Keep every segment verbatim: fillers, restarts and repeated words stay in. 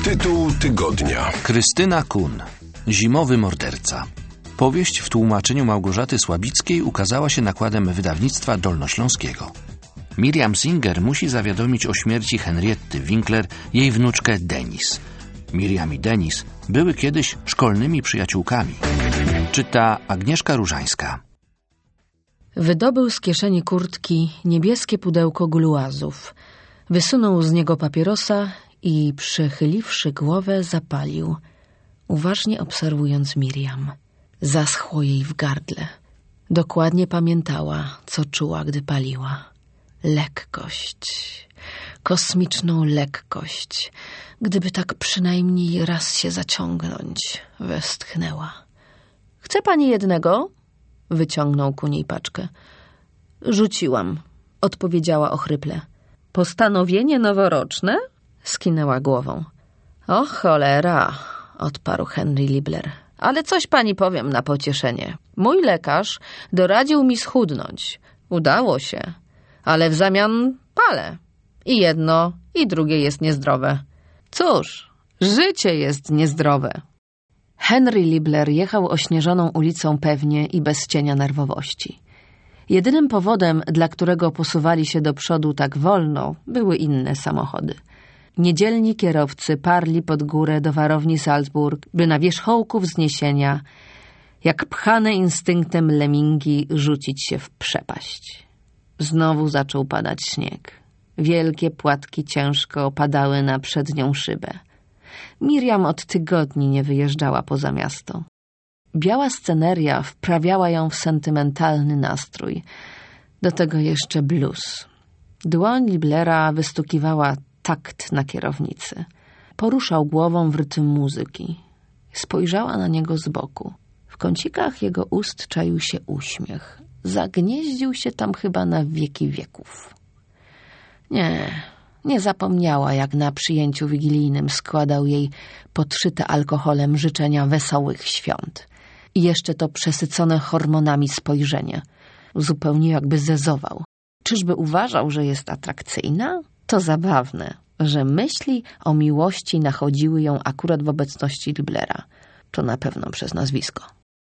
Tytuł tygodnia. Krystyna Kun. Zimowy morderca. Powieść w tłumaczeniu Małgorzaty Słabickiej ukazała się nakładem wydawnictwa dolnośląskiego. Miriam Singer musi zawiadomić o śmierci Henrietty Winkler jej wnuczkę Denis. Miriam i Denis były kiedyś szkolnymi przyjaciółkami. Czyta Agnieszka Różańska. Wydobył z kieszeni kurtki niebieskie pudełko gluazów. Wysunął z niego papierosa i przechyliwszy głowę zapalił, uważnie obserwując Miriam. Zaschło jej w gardle. Dokładnie pamiętała, co czuła, gdy paliła. Lekkość. Kosmiczną lekkość. Gdyby tak przynajmniej raz się zaciągnąć, westchnęła. Chce pani jednego? Wyciągnął ku niej paczkę. Rzuciłam, odpowiedziała ochryple. Postanowienie noworoczne? Skinęła głową. O cholera, odparł Henry Libler. Ale coś pani powiem na pocieszenie. Mój lekarz doradził mi schudnąć. Udało się, ale w zamian palę. I jedno, i drugie jest niezdrowe. Cóż, życie jest niezdrowe. Henry Libler jechał ośnieżoną ulicą pewnie i bez cienia nerwowości. Jedynym powodem, dla którego posuwali się do przodu tak wolno, były inne samochody. Niedzielni kierowcy parli pod górę do warowni Salzburg, by na wierzchołku wzniesienia, jak pchane instynktem lemingi, rzucić się w przepaść. Znowu zaczął padać śnieg. Wielkie płatki ciężko opadały na przednią szybę. Miriam od tygodni nie wyjeżdżała poza miasto. Biała sceneria wprawiała ją w sentymentalny nastrój. Do tego jeszcze blues. Dłoń Liblera wystukiwała takt na kierownicy. Poruszał głową w rytm muzyki. Spojrzała na niego z boku. W kącikach jego ust czaił się uśmiech. Zagnieździł się tam chyba na wieki wieków. Nie, nie zapomniała, jak na przyjęciu wigilijnym składał jej podszyte alkoholem życzenia wesołych świąt. I jeszcze to przesycone hormonami spojrzenie. Zupełnie jakby zezował. Czyżby uważał, że jest atrakcyjna? To zabawne, że myśli o miłości nachodziły ją akurat w obecności Liblera. To na pewno przez nazwisko.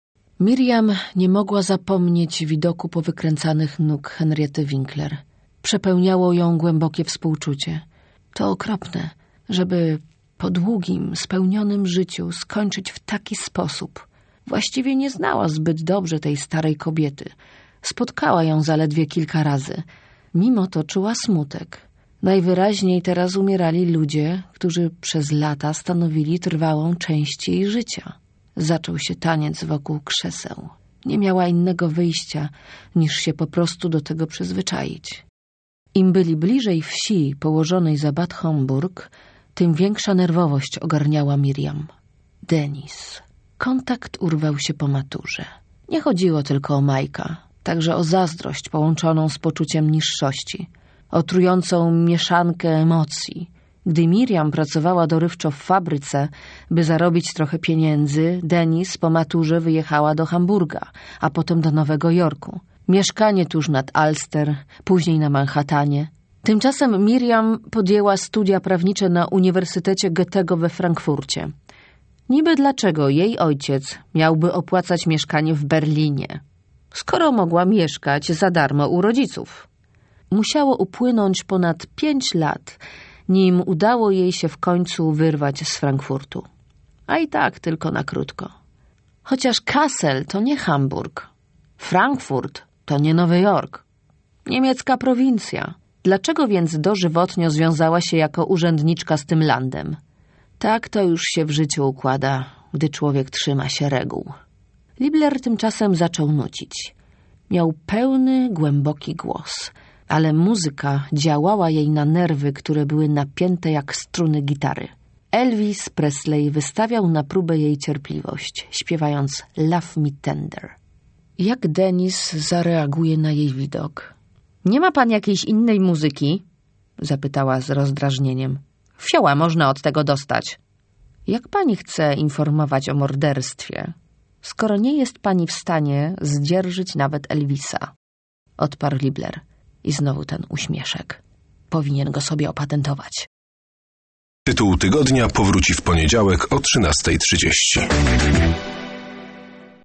Miriam nie mogła zapomnieć widoku powykręcanych nóg Henrietty Winkler. Przepełniało ją głębokie współczucie. To okropne, żeby po długim, spełnionym życiu skończyć w taki sposób. Właściwie nie znała zbyt dobrze tej starej kobiety. Spotkała ją zaledwie kilka razy. Mimo to czuła smutek. Najwyraźniej teraz umierali ludzie, którzy przez lata stanowili trwałą część jej życia. Zaczął się taniec wokół krzeseł. Nie miała innego wyjścia, niż się po prostu do tego przyzwyczaić. Im byli bliżej wsi położonej za Bad Homburg, tym większa nerwowość ogarniała Miriam. Denis. Kontakt urwał się po maturze. Nie chodziło tylko o Majka, także o zazdrość połączoną z poczuciem niższości, o trującą mieszankę emocji. Gdy Miriam pracowała dorywczo w fabryce, by zarobić trochę pieniędzy, Denis po maturze wyjechała do Hamburga, a potem do Nowego Jorku. Mieszkanie tuż nad Alster, później na Manhattanie. Tymczasem Miriam podjęła studia prawnicze na Uniwersytecie Goethego we Frankfurcie. Niby dlaczego jej ojciec miałby opłacać mieszkanie w Berlinie, skoro mogła mieszkać za darmo u rodziców? Musiało upłynąć ponad pięć lat, nim udało jej się w końcu wyrwać z Frankfurtu. A i tak tylko na krótko. Chociaż Kassel to nie Hamburg, Frankfurt to nie Nowy Jork. Niemiecka prowincja. Dlaczego więc dożywotnio związała się jako urzędniczka z tym landem? Tak to już się w życiu układa, gdy człowiek trzyma się reguł. Libler tymczasem zaczął nucić. Miał pełny, głęboki głos, ale muzyka działała jej na nerwy, które były napięte jak struny gitary. Elvis Presley wystawiał na próbę jej cierpliwość, śpiewając Love Me Tender. Jak Denis zareaguje na jej widok? Nie ma pan jakiejś innej muzyki? Zapytała z rozdrażnieniem. Fioła można od tego dostać. Jak pani chce informować o morderstwie, skoro nie jest pani w stanie zdzierżyć nawet Elvisa? Odparł Libler. I znowu ten uśmieszek. Powinien go sobie opatentować. Tytuł tygodnia powróci w poniedziałek o trzynasta trzydzieści.